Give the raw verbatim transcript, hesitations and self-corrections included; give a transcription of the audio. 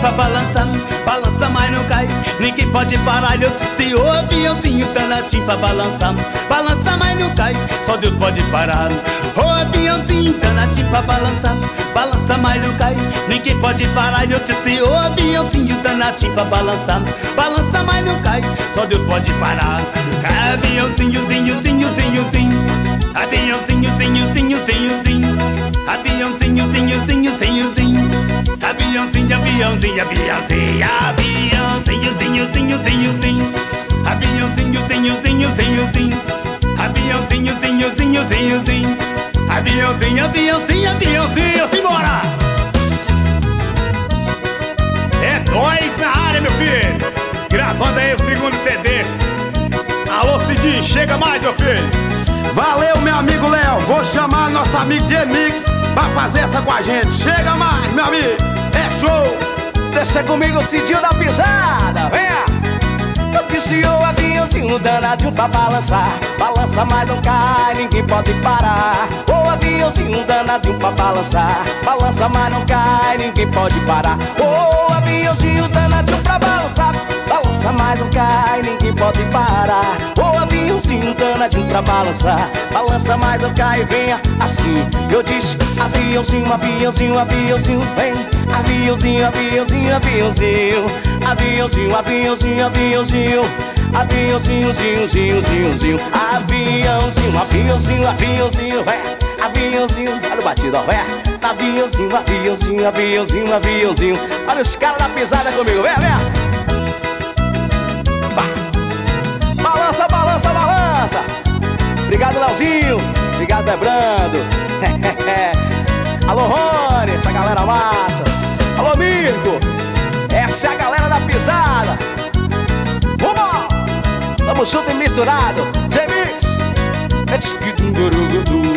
pra balançar. Balança, mas não cai, ninguém pode parar. Eu disse, ô aviãozinho danadinho pra balançar. Balança, mas não cai, só Deus pode parar. Ô aviãozinho danadinho pra balançar. Balança, mas não cai, ninguém pode parar. Eu disse, ô aviãozinho danadinho pra balançar. Balança, mas não cai, só Deus pode parar. Aviãozinho, zinho, zinho, zinho, zinho. Aviãozinho, zinho, zinho, zinho, zinho. Aviãozinho, zinho, zinho, zinho, zinho. Aviãozinho, aviãozinho, aviãozinho. Aviãozinho, zinho, zinho, zinho, zinho. Aviãozinho, zinho, zinho, zinho, zinho. Aviãozinho, zinho, zinho, zinho, zinho. Aviãozinho, aviãozinho, aviãozinho. Simbora! É nós na área, meu filho. Gravando aí o segundo C D. Alô, Cidinho, chega mais, meu filho. Valeu, meu amigo Léo. Vou chamar nosso amigo G-Mix pra fazer essa com a gente. Chega mais, meu amigo. É show. Deixa comigo o Cidinho da pisada. Venha. Eu disse o aviãozinho danadinho pra balançar. Balança, mas não cai, ninguém pode parar. O aviãozinho danadinho pra balançar. Balança, mas não cai, ninguém pode parar. O aviãozinho danadinho pra balançar. Balança, mas não cai, ninguém pode parar. O aviãozinho danadinho pra balançar. Balança, mas não cai, venha assim. Eu disse aviãozinho, aviãozinho, aviãozinho, vem. Aviãozinho, aviãozinho, aviãozinho. Aviãozinho, aviãozinho, aviãozinho. Aviãozinho, zinho, zinho, zinho, zinho. Aviãozinho, aviãozinho, aviãozinho, vem. Aviãozinho, olha o batido, ó, vem. Aviãozinho, aviãozinho, aviãozinho, aviãozinho. Olha os caras da pisada comigo, vem, vem. Balança, balança, balança. Obrigado, Leozinho. Obrigado, Debrando. Alô, Rony, essa galera massa. Alô, Mirko. Essa é a galera da pisada. Vamos! Tamo junto e misturado. J-Mix.